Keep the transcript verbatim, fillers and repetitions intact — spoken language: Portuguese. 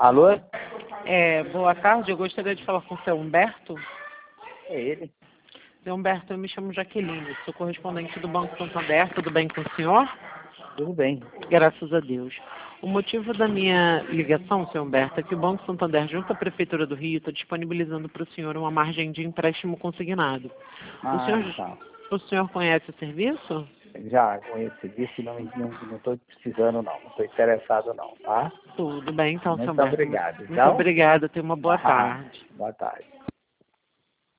Alô? É, boa tarde, eu gostaria de falar com o seu Humberto. É ele. Seu Humberto, eu me chamo Jaqueline, sou correspondente do Banco Santander, tudo bem com o senhor? Tudo bem. Graças a Deus. O motivo da minha ligação, seu Humberto, é que o Banco Santander, junto à Prefeitura do Rio, está disponibilizando para o senhor uma margem de empréstimo consignado. Ah, o, senhor, tá. o senhor conhece o serviço? Já conheço disse e não não estou precisando não, não estou interessado não, tá? Tudo bem, então, seu Muito Humberto. obrigado. Muito Então, obrigada, tenha uma boa ah, tarde. boa tarde.